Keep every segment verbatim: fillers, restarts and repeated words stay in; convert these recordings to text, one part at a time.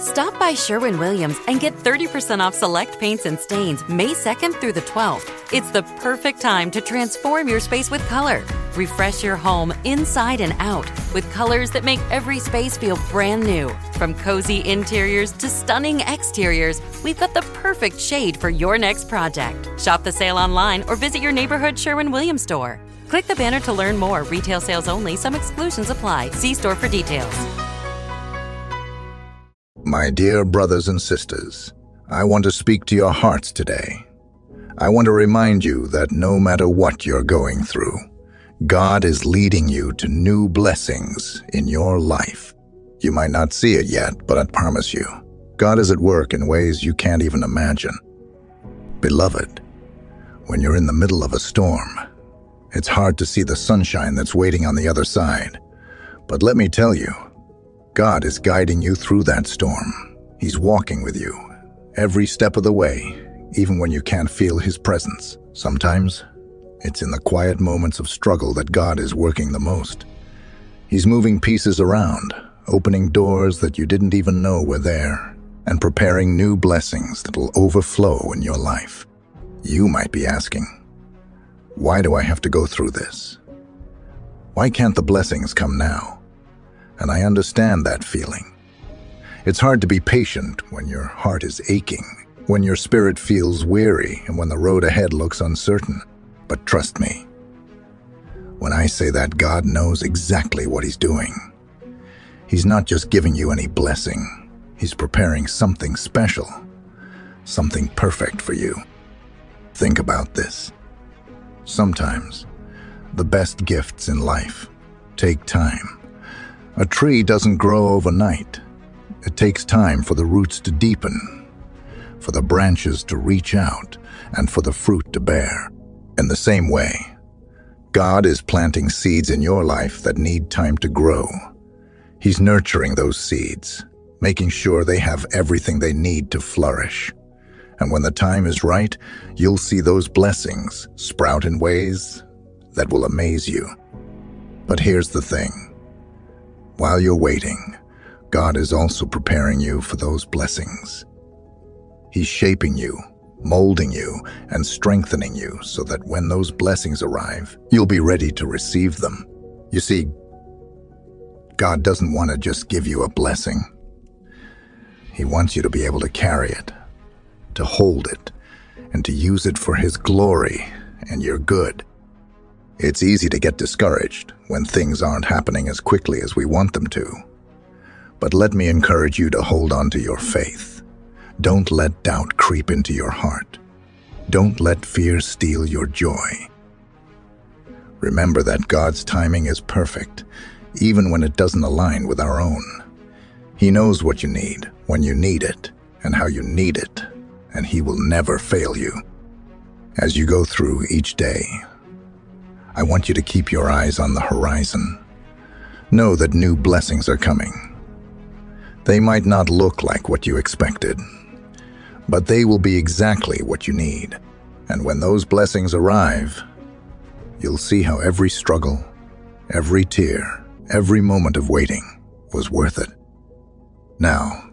Stop by Sherwin-Williams and get thirty percent off select paints and stains May second through the twelfth. It's the perfect time to transform your space with color. Refresh your home inside and out with colors that make every space feel brand new. From cozy interiors to stunning exteriors, we've got the perfect shade for your next project. Shop the sale online or visit your neighborhood Sherwin-Williams store. Click the banner to learn more. Retail sales only. Some exclusions apply. See store for details. My dear brothers and sisters, I want to speak to your hearts today. I want to remind you that no matter what you're going through, God is leading you to new blessings in your life. You might not see it yet, but I promise you, God is at work in ways you can't even imagine. Beloved, when you're in the middle of a storm, it's hard to see the sunshine that's waiting on the other side. But let me tell you, God is guiding you through that storm. He's walking with you every step of the way, even when you can't feel His presence. Sometimes, it's in the quiet moments of struggle that God is working the most. He's moving pieces around, opening doors that you didn't even know were there, and preparing new blessings that will overflow in your life. You might be asking, why do I have to go through this? Why can't the blessings come now? And I understand that feeling. It's hard to be patient when your heart is aching, when your spirit feels weary, and when the road ahead looks uncertain. But trust me, when I say that, God knows exactly what He's doing. He's not just giving you any blessing. He's preparing something special, something perfect for you. Think about this. Sometimes, the best gifts in life take time. A tree doesn't grow overnight. It takes time for the roots to deepen, for the branches to reach out, and for the fruit to bear. In the same way, God is planting seeds in your life that need time to grow. He's nurturing those seeds, making sure they have everything they need to flourish. And when the time is right, you'll see those blessings sprout in ways that will amaze you. But here's the thing. While you're waiting, God is also preparing you for those blessings. He's shaping you, molding you, and strengthening you so that when those blessings arrive, you'll be ready to receive them. You see, God doesn't want to just give you a blessing. He wants you to be able to carry it, to hold it, and to use it for His glory and your good. It's easy to get discouraged when things aren't happening as quickly as we want them to. But let me encourage you to hold on to your faith. Don't let doubt creep into your heart. Don't let fear steal your joy. Remember that God's timing is perfect, even when it doesn't align with our own. He knows what you need, when you need it, and how you need it, and He will never fail you. As you go through each day, I want you to keep your eyes on the horizon. Know that new blessings are coming. They might not look like what you expected, but they will be exactly what you need. And when those blessings arrive, you'll see how every struggle, every tear, every moment of waiting was worth it. Now,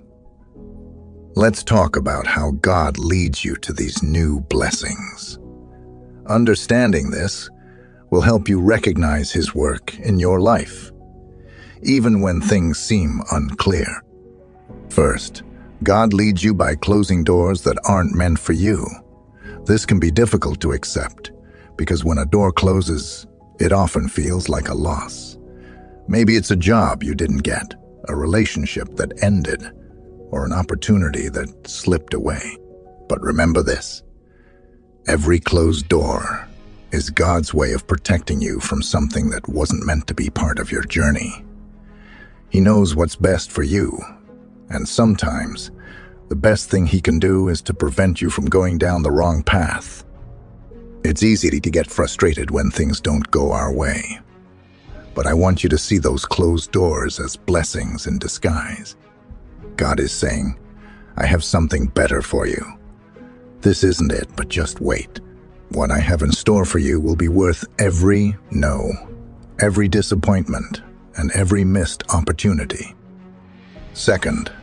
let's talk about how God leads you to these new blessings. Understanding this will help you recognize His work in your life, even when things seem unclear. First, God leads you by closing doors that aren't meant for you. This can be difficult to accept, because when a door closes, it often feels like a loss. Maybe it's a job you didn't get, a relationship that ended, or an opportunity that slipped away. But remember this: every closed door is God's way of protecting you from something that wasn't meant to be part of your journey. He knows what's best for you, and sometimes the best thing He can do is to prevent you from going down the wrong path. It's easy to get frustrated when things don't go our way, but I want you to see those closed doors as blessings in disguise. God is saying, I have something better for you. This isn't it, but just wait. What I have in store for you will be worth every no, every disappointment, and every missed opportunity. Second,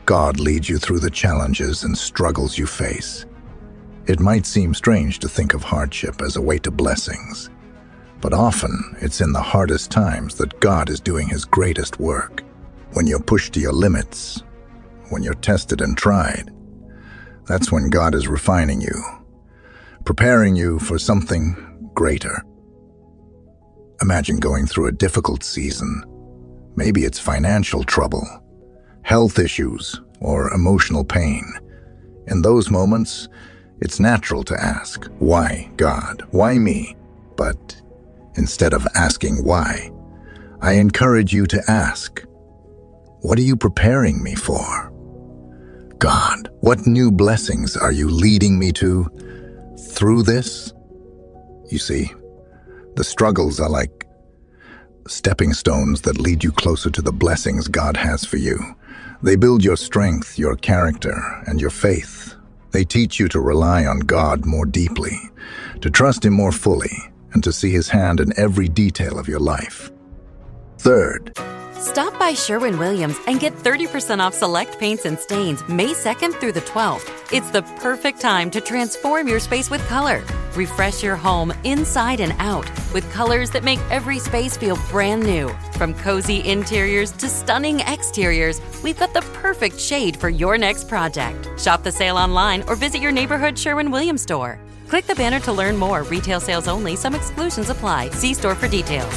God leads you through the challenges and struggles you face. It might seem strange to think of hardship as a way to blessings, but often it's in the hardest times that God is doing His greatest work. When you're pushed to your limits, when you're tested and tried, that's when God is refining you, preparing you for something greater. Imagine going through a difficult season. Maybe it's financial trouble, health issues, or emotional pain. In those moments, it's natural to ask, why, God? Why me? But instead of asking why, I encourage you to ask, what are you preparing me for? God, what new blessings are you leading me to through this? You see, the struggles are like stepping stones that lead you closer to the blessings God has for you. They build your strength, your character, and your faith. They teach you to rely on God more deeply, to trust Him more fully, and to see His hand in every detail of your life. Third, stop by Sherwin-Williams and get thirty percent off select paints and stains May second through the twelfth. It's the perfect time to transform your space with color. Refresh your home inside and out with colors that make every space feel brand new. From cozy interiors to stunning exteriors, we've got the perfect shade for your next project. Shop the sale online or visit your neighborhood Sherwin-Williams store. Click the banner to learn more. Retail sales only. Some exclusions apply. See store for details.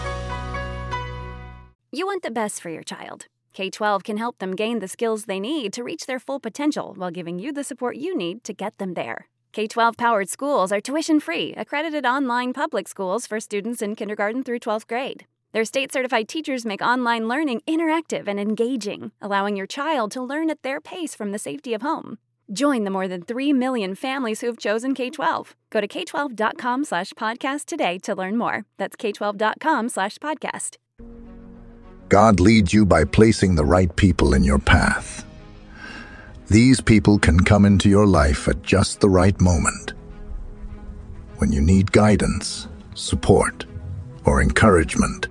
You want the best for your child. K twelve can help them gain the skills they need to reach their full potential while giving you the support you need to get them there. K twelve-powered schools are tuition-free, accredited online public schools for students in kindergarten through twelfth grade. Their state-certified teachers make online learning interactive and engaging, allowing your child to learn at their pace from the safety of home. Join the more than three million families who have chosen K twelve. Go to k twelve dot com slash podcast today to learn more. That's k twelve dot com slash podcast. God leads you by placing the right people in your path. These people can come into your life at just the right moment. When you need guidance, support, or encouragement,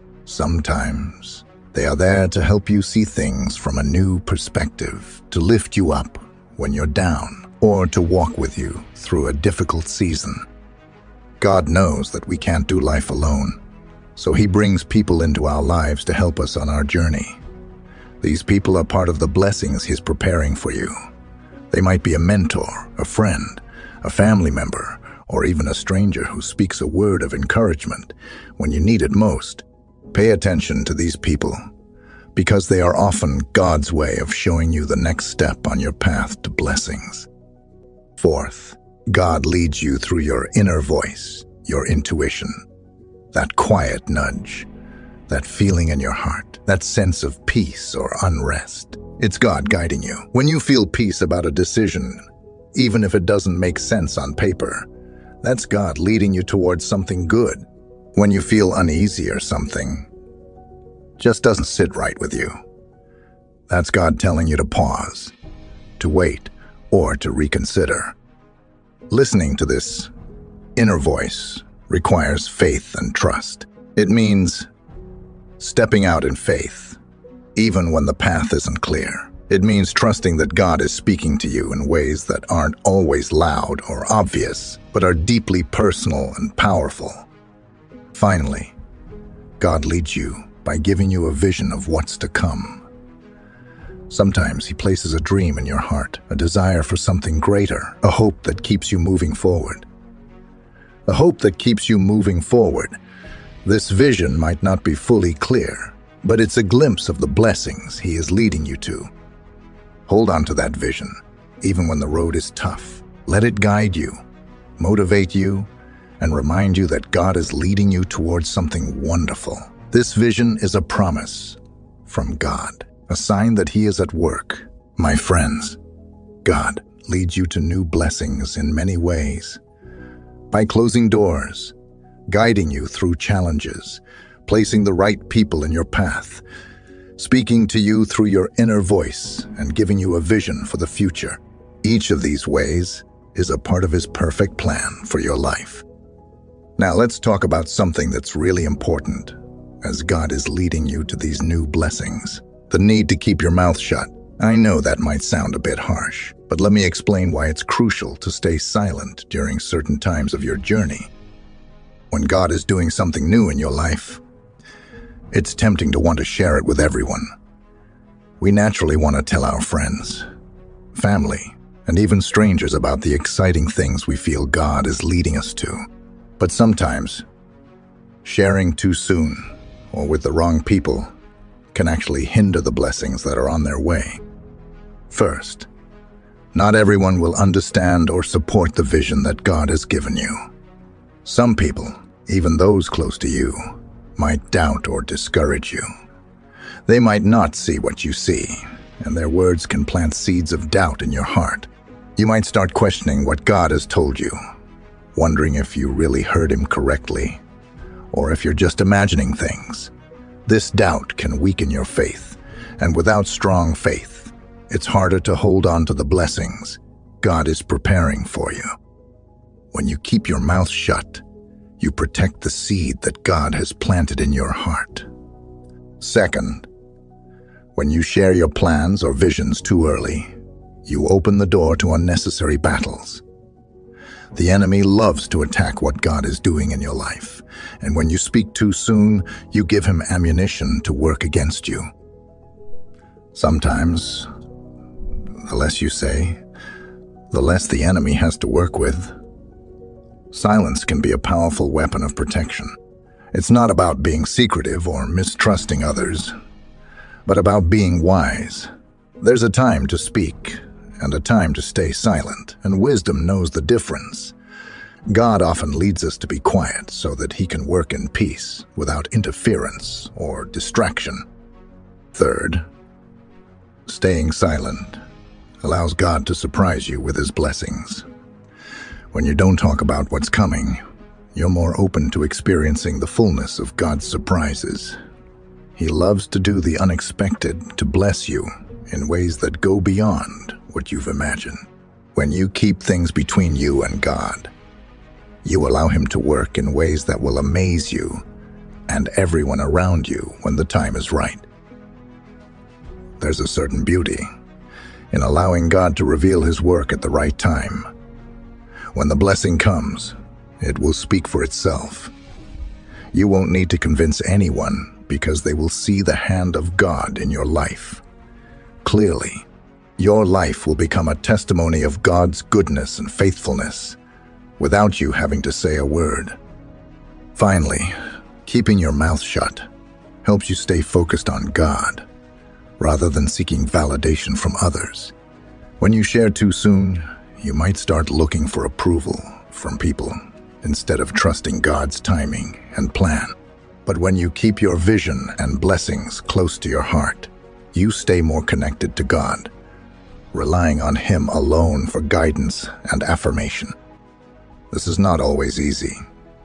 sometimes they are there to help you see things from a new perspective, to lift you up when you're down, or to walk with you through a difficult season. God knows that we can't do life alone, so He brings people into our lives to help us on our journey. These people are part of the blessings He's preparing for you. They might be a mentor, a friend, a family member, or even a stranger who speaks a word of encouragement when you need it most. Pay attention to these people, because they are often God's way of showing you the next step on your path to blessings. Fourth, God leads you through your inner voice, your intuition. That quiet nudge, that feeling in your heart, that sense of peace or unrest. It's God guiding you. When you feel peace about a decision, even if it doesn't make sense on paper, that's God leading you towards something good. When you feel uneasy or something just doesn't sit right with you, that's God telling you to pause, to wait, or to reconsider. Listening to this inner voice requires faith and trust. It means stepping out in faith, even when the path isn't clear. It means trusting that God is speaking to you in ways that aren't always loud or obvious, but are deeply personal and powerful. Finally, God leads you by giving you a vision of what's to come. Sometimes He places a dream in your heart, a desire for something greater, a hope that keeps you moving forward. A hope that keeps you moving forward. This vision might not be fully clear, but it's a glimpse of the blessings He is leading you to. Hold on to that vision, even when the road is tough. Let it guide you, motivate you, and remind you that God is leading you towards something wonderful. This vision is a promise from God, a sign that He is at work. My friends, God leads you to new blessings in many ways. By closing doors, guiding you through challenges, placing the right people in your path, speaking to you through your inner voice, and giving you a vision for the future. Each of these ways is a part of His perfect plan for your life. Now let's talk about something that's really important as God is leading you to these new blessings. The need to keep your mouth shut. I know that might sound a bit harsh, but let me explain why it's crucial to stay silent during certain times of your journey. When God is doing something new in your life, it's tempting to want to share it with everyone. We naturally want to tell our friends, family, and even strangers about the exciting things we feel God is leading us to. But sometimes, sharing too soon or with the wrong people can actually hinder the blessings that are on their way. First, not everyone will understand or support the vision that God has given you. Some people, even those close to you, might doubt or discourage you. They might not see what you see, and their words can plant seeds of doubt in your heart. You might start questioning what God has told you, wondering if you really heard Him correctly, or if you're just imagining things. This doubt can weaken your faith, and without strong faith, it's harder to hold on to the blessings God is preparing for you. When you keep your mouth shut, you protect the seed that God has planted in your heart. Second, when you share your plans or visions too early, you open the door to unnecessary battles. The enemy loves to attack what God is doing in your life, and when you speak too soon, you give him ammunition to work against you. Sometimes, the less you say, the less the enemy has to work with. Silence can be a powerful weapon of protection. It's not about being secretive or mistrusting others, but about being wise. There's a time to speak and a time to stay silent, and wisdom knows the difference. God often leads us to be quiet so that He can work in peace without interference or distraction. Third, staying silent allows God to surprise you with His blessings. When you don't talk about what's coming, you're more open to experiencing the fullness of God's surprises. He loves to do the unexpected to bless you in ways that go beyond what you've imagined. When you keep things between you and God, you allow Him to work in ways that will amaze you and everyone around you when the time is right. There's a certain beauty in allowing God to reveal His work at the right time. When the blessing comes, it will speak for itself. You won't need to convince anyone because they will see the hand of God in your life. Clearly, your life will become a testimony of God's goodness and faithfulness without you having to say a word. Finally, keeping your mouth shut helps you stay focused on God rather than seeking validation from others. When you share too soon, you might start looking for approval from people instead of trusting God's timing and plan. But when you keep your vision and blessings close to your heart, you stay more connected to God, relying on Him alone for guidance and affirmation. This is not always easy.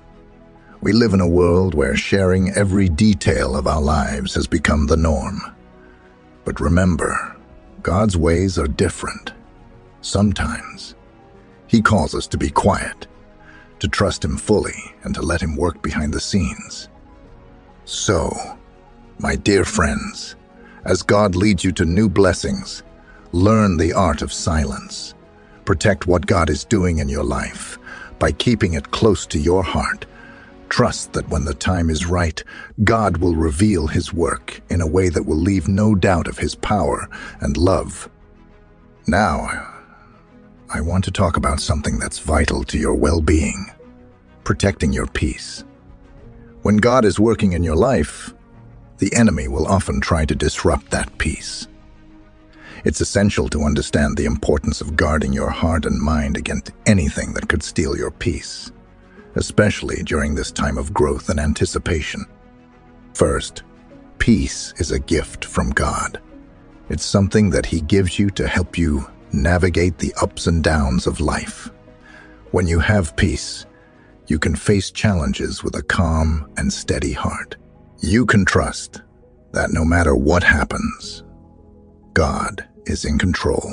We live in a world where sharing every detail of our lives has become the norm. But remember, God's ways are different. Sometimes, He calls us to be quiet, to trust Him fully, and to let Him work behind the scenes. So, my dear friends, as God leads you to new blessings, learn the art of silence. Protect what God is doing in your life by keeping it close to your heart. Trust that when the time is right, God will reveal His work in a way that will leave no doubt of His power and love. Now, I want to talk about something that's vital to your well-being: protecting your peace. When God is working in your life, the enemy will often try to disrupt that peace. It's essential to understand the importance of guarding your heart and mind against anything that could steal your peace, especially during this time of growth and anticipation. First, peace is a gift from God. It's something that He gives you to help you navigate the ups and downs of life. When you have peace, you can face challenges with a calm and steady heart. You can trust that no matter what happens, God is in control,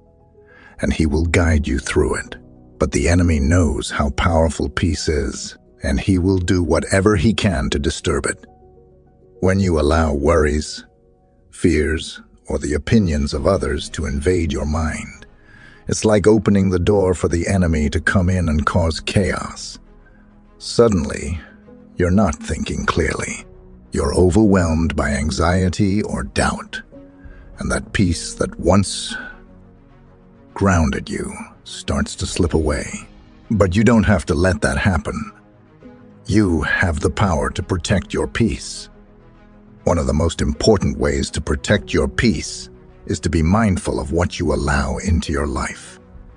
and He will guide you through it. But the enemy knows how powerful peace is, and he will do whatever he can to disturb it. When you allow worries, fears, or the opinions of others to invade your mind. It's like opening the door for the enemy to come in and cause chaos. Suddenly, you're not thinking clearly. You're overwhelmed by anxiety or doubt, and that peace that once grounded you starts to slip away. But you don't have to let that happen. You have the power to protect your peace. One of the most important ways to protect your peace is to be mindful of what you allow into your life.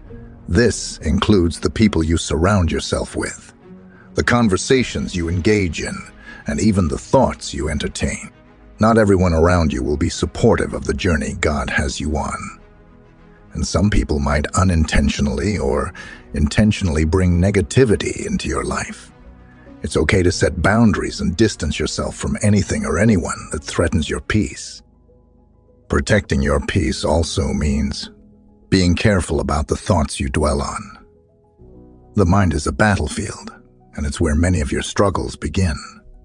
This includes the people you surround yourself with, the conversations you engage in, and even the thoughts you entertain. Not everyone around you will be supportive of the journey God has you on. And some people might unintentionally or intentionally bring negativity into your life. It's okay to set boundaries and distance yourself from anything or anyone that threatens your peace. Protecting your peace also means being careful about the thoughts you dwell on. The mind is a battlefield, and it's where many of your struggles begin.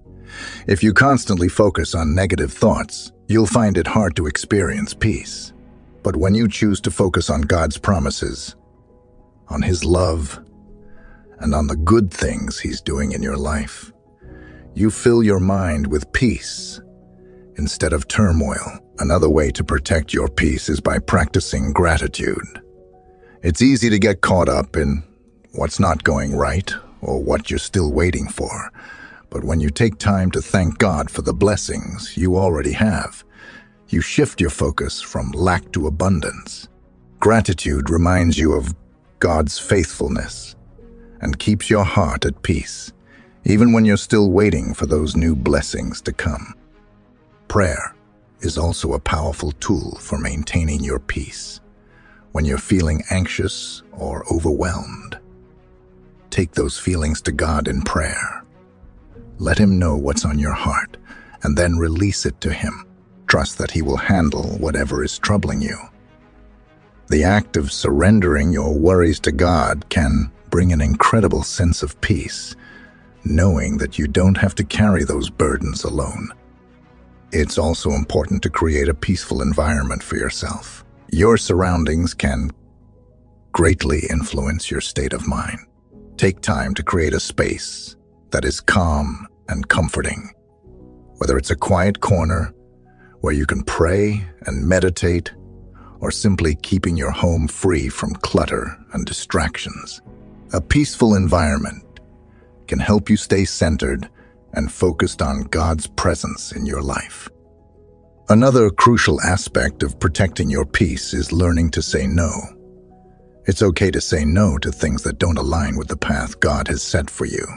If you constantly focus on negative thoughts, you'll find it hard to experience peace. But when you choose to focus on God's promises, on His love, and on the good things He's doing in your life, you fill your mind with peace instead of turmoil. Another way to protect your peace is by practicing gratitude. It's easy to get caught up in what's not going right or what you're still waiting for. But when you take time to thank God for the blessings you already have, you shift your focus from lack to abundance. Gratitude reminds you of God's faithfulness and keeps your heart at peace, even when you're still waiting for those new blessings to come. Prayer is also a powerful tool for maintaining your peace. When you're feeling anxious or overwhelmed, take those feelings to God in prayer. Let Him know what's on your heart, and then release it to Him. Trust that He will handle whatever is troubling you. The act of surrendering your worries to God can bring an incredible sense of peace, knowing that you don't have to carry those burdens alone. It's also important to create a peaceful environment for yourself. Your surroundings can greatly influence your state of mind. Take time to create a space that is calm and comforting. Whether it's a quiet corner where you can pray and meditate, or simply keeping your home free from clutter and distractions. A peaceful environment can help you stay centered and focused on God's presence in your life. Another crucial aspect of protecting your peace is learning to say no. It's okay to say no to things that don't align with the path God has set for you.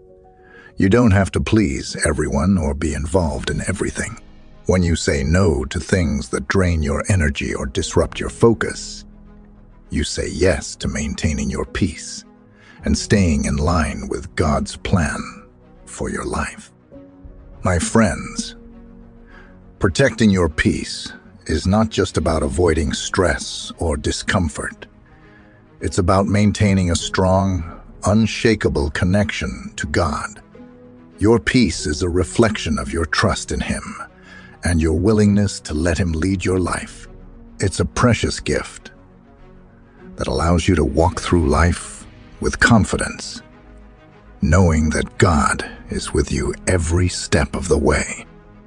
You don't have to please everyone or be involved in everything. When you say no to things that drain your energy or disrupt your focus, you say yes to maintaining your peace and staying in line with God's plan for your life. My friends, protecting your peace is not just about avoiding stress or discomfort. It's about maintaining a strong, unshakable connection to God. Your peace is a reflection of your trust in Him and your willingness to let Him lead your life. It's a precious gift that allows you to walk through life with confidence, knowing that God is with you every step of the way.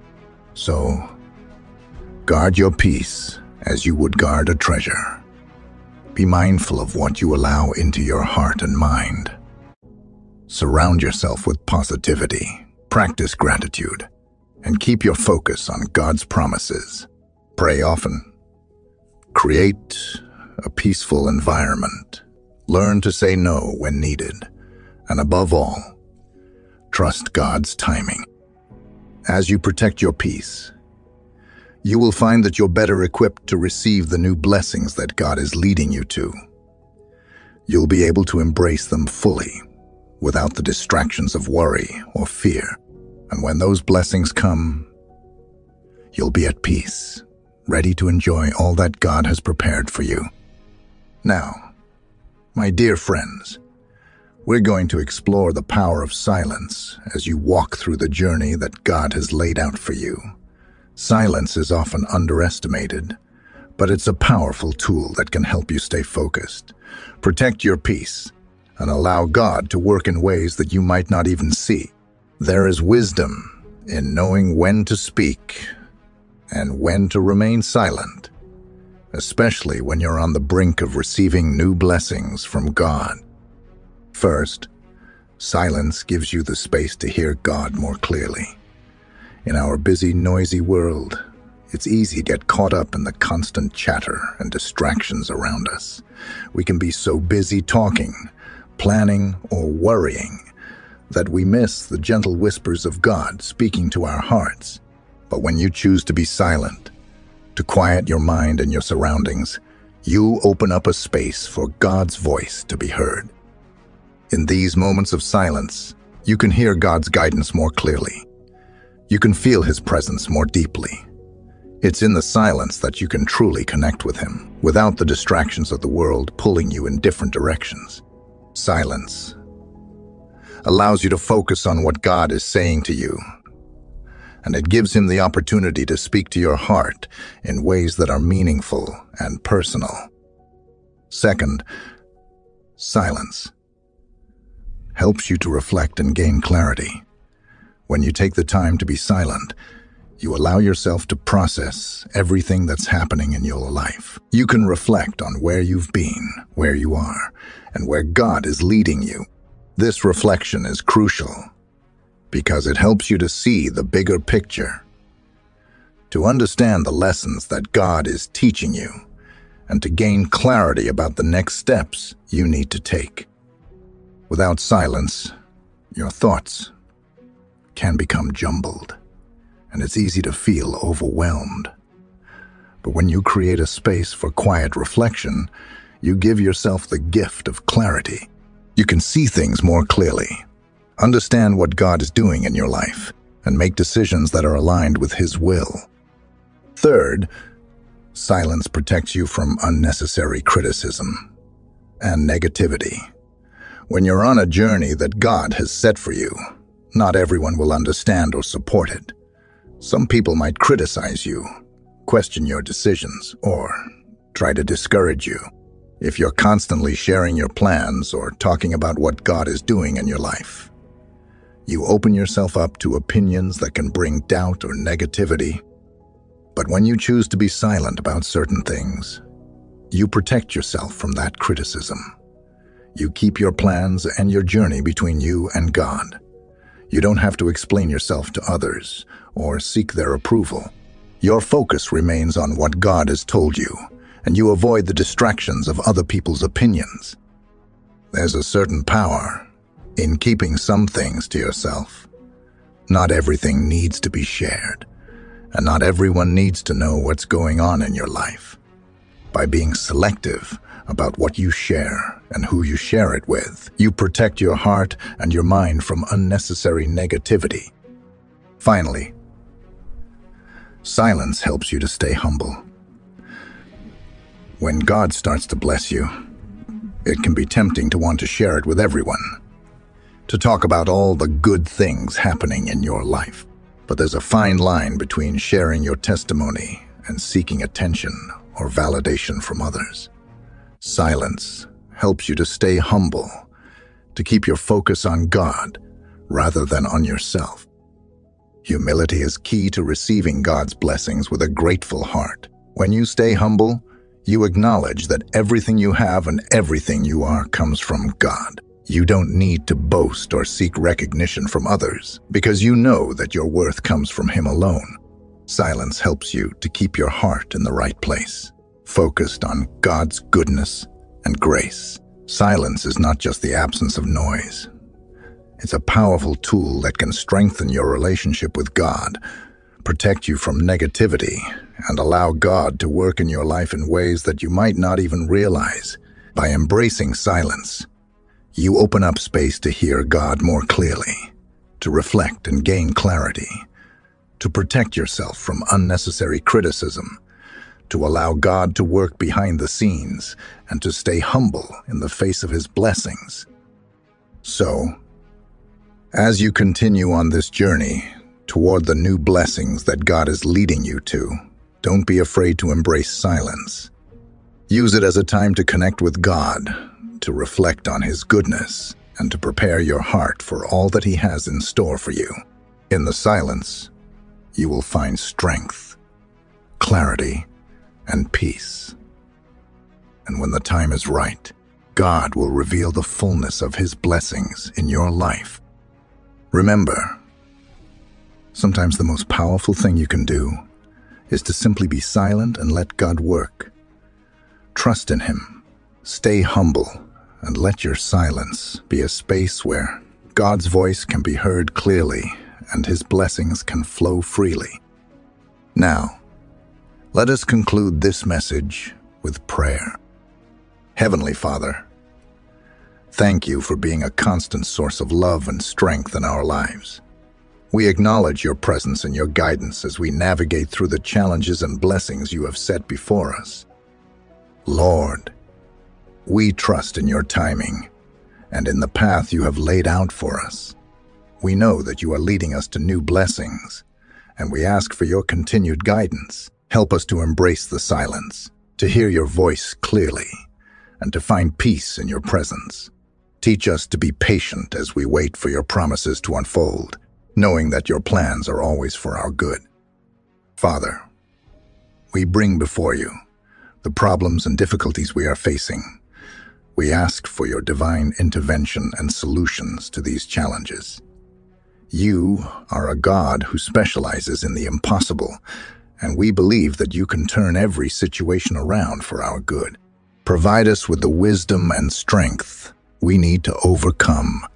So, guard your peace as you would guard a treasure. Be mindful of what you allow into your heart and mind. Surround yourself with positivity, practice gratitude, and keep your focus on God's promises. Pray often. Create a peaceful environment. Learn to say no when needed. And above all, trust God's timing. As you protect your peace, you will find that you're better equipped to receive the new blessings that God is leading you to. You'll be able to embrace them fully, without the distractions of worry or fear. And when those blessings come, you'll be at peace, ready to enjoy all that God has prepared for you. Now, my dear friends, we're going to explore the power of silence as you walk through the journey that God has laid out for you. Silence is often underestimated, but it's a powerful tool that can help you stay focused, protect your peace, and allow God to work in ways that you might not even see. There is wisdom in knowing when to speak and when to remain silent, especially when you're on the brink of receiving new blessings from God. First, silence gives you the space to hear God more clearly. In our busy, noisy world, it's easy to get caught up in the constant chatter and distractions around us. We can be so busy talking, planning, or worrying that we miss the gentle whispers of God speaking to our hearts. But when you choose to be silent, to quiet your mind and your surroundings, you open up a space for God's voice to be heard. In these moments of silence, you can hear God's guidance more clearly. You can feel His presence more deeply. It's in the silence that you can truly connect with Him, without the distractions of the world pulling you in different directions. Silence allows you to focus on what God is saying to you, and it gives Him the opportunity to speak to your heart in ways that are meaningful and personal. Second, silence helps you to reflect and gain clarity. When you take the time to be silent, you allow yourself to process everything that's happening in your life. You can reflect on where you've been, where you are, and where God is leading you. This reflection is crucial because it helps you to see the bigger picture, to understand the lessons that God is teaching you, and to gain clarity about the next steps you need to take. Without silence, your thoughts can become jumbled, and it's easy to feel overwhelmed. But when you create a space for quiet reflection, you give yourself the gift of clarity. You can see things more clearly, understand what God is doing in your life, and make decisions that are aligned with His will. Third, silence protects you from unnecessary criticism and negativity. When you're on a journey that God has set for you, not everyone will understand or support it. Some people might criticize you, question your decisions, or try to discourage you. If you're constantly sharing your plans or talking about what God is doing in your life, you open yourself up to opinions that can bring doubt or negativity. But when you choose to be silent about certain things, you protect yourself from that criticism. You keep your plans and your journey between you and God. You don't have to explain yourself to others or seek their approval. Your focus remains on what God has told you, and you avoid the distractions of other people's opinions. There's a certain power in keeping some things to yourself. Not everything needs to be shared, and not everyone needs to know what's going on in your life. By being selective about what you share and who you share it with, you protect your heart and your mind from unnecessary negativity. Finally, silence helps you to stay humble. When God starts to bless you, it can be tempting to want to share it with everyone, to talk about all the good things happening in your life. But there's a fine line between sharing your testimony and seeking attention or validation from others. Silence helps you to stay humble, to keep your focus on God rather than on yourself. Humility is key to receiving God's blessings with a grateful heart. When you stay humble, you acknowledge that everything you have and everything you are comes from God. You don't need to boast or seek recognition from others because you know that your worth comes from Him alone. Silence helps you to keep your heart in the right place, focused on God's goodness and grace. Silence is not just the absence of noise. It's a powerful tool that can strengthen your relationship with God, protect you from negativity, and allow God to work in your life in ways that you might not even realize. By embracing silence, you open up space to hear God more clearly, to reflect and gain clarity, to protect yourself from unnecessary criticism, to allow God to work behind the scenes, and to stay humble in the face of His blessings. So, as you continue on this journey toward the new blessings that God is leading you to, don't be afraid to embrace silence. Use it as a time to connect with God, to reflect on His goodness, and to prepare your heart for all that He has in store for you. In the silence, you will find strength, clarity, and peace. And when the time is right, God will reveal the fullness of His blessings in your life. Remember, sometimes the most powerful thing you can do is to simply be silent and let God work. Trust in Him, stay humble, and let your silence be a space where God's voice can be heard clearly and His blessings can flow freely. Now, let us conclude this message with prayer. Heavenly Father, thank You for being a constant source of love and strength in our lives. We acknowledge Your presence and Your guidance as we navigate through the challenges and blessings You have set before us. Lord, we trust in Your timing and in the path You have laid out for us. We know that You are leading us to new blessings, and we ask for Your continued guidance. Help us to embrace the silence, to hear Your voice clearly, and to find peace in Your presence. Teach us to be patient as we wait for Your promises to unfold, knowing that Your plans are always for our good. Father, we bring before You the problems and difficulties we are facing. We ask for Your divine intervention and solutions to these challenges. You are a God who specializes in the impossible, and we believe that You can turn every situation around for our good. Provide us with the wisdom and strength we need to overcome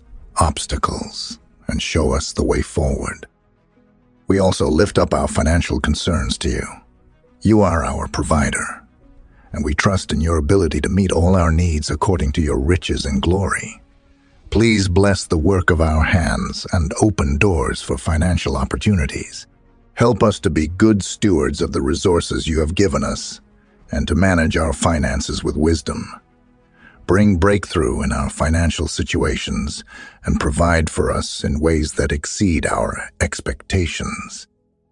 obstacles and show us the way forward. We also lift up our financial concerns to You. You are our provider, and we trust in Your ability to meet all our needs according to Your riches and glory. Please bless the work of our hands and open doors for financial opportunities. Help us to be good stewards of the resources You have given us and to manage our finances with wisdom. Bring breakthrough in our financial situations and provide for us in ways that exceed our expectations.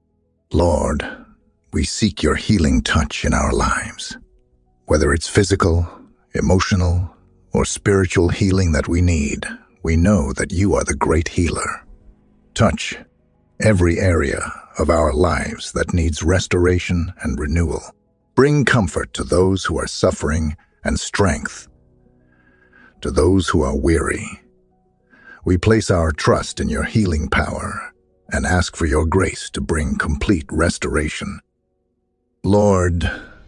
Lord, we seek Your healing touch in our lives. Whether it's physical, emotional, or spiritual healing that we need, we know that You are the great healer. Touch every area of our lives that needs restoration and renewal. Bring comfort to those who are suffering and strength to those who are weary. We place our trust in Your healing power and ask for Your grace to bring complete restoration. Lord,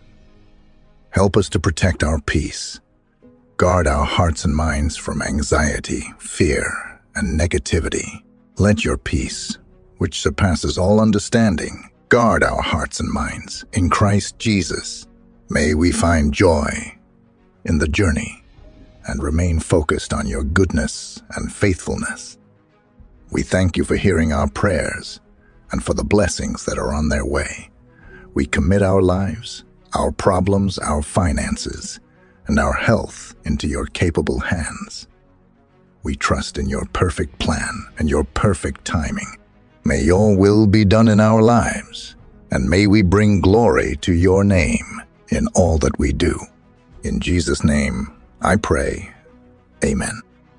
help us to protect our peace. Guard our hearts and minds from anxiety, fear, and negativity. Let Your peace, which surpasses all understanding, guard our hearts and minds in Christ Jesus. May we find joy in the journey and remain focused on Your goodness and faithfulness. We thank You for hearing our prayers and for the blessings that are on their way. We commit our lives, our problems, our finances, and our health into Your capable hands. We trust in Your perfect plan and Your perfect timing. May Your will be done in our lives, and may we bring glory to Your name in all that we do. In Jesus' name, I pray. Amen.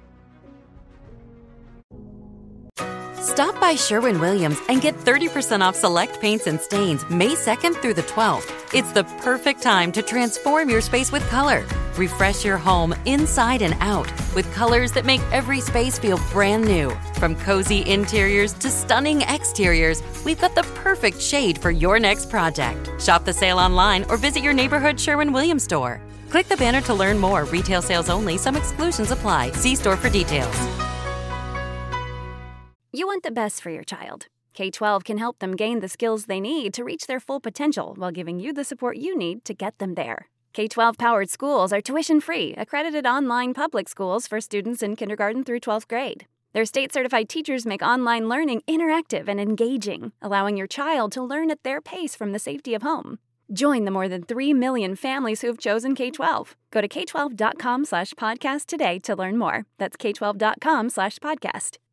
Stop by Sherwin-Williams and get thirty percent off select paints and stains May second through the twelfth. It's the perfect time to transform your space with color. Refresh your home inside and out with colors that make every space feel brand new. From cozy interiors to stunning exteriors, we've got the perfect shade for your next project. Shop the sale online or visit your neighborhood Sherwin-Williams store. Click the banner to learn more. Retail sales only. Some exclusions apply. See store for details. You want the best for your child. K twelve can help them gain the skills they need to reach their full potential while giving you the support you need to get them there. K twelve-powered schools are tuition-free, accredited online public schools for students in kindergarten through twelfth grade. Their state-certified teachers make online learning interactive and engaging, allowing your child to learn at their pace from the safety of home. Join the more than three million families who have chosen K twelve. Go to k twelve dot com slash podcast today to learn more. That's k twelve dot com slash podcast.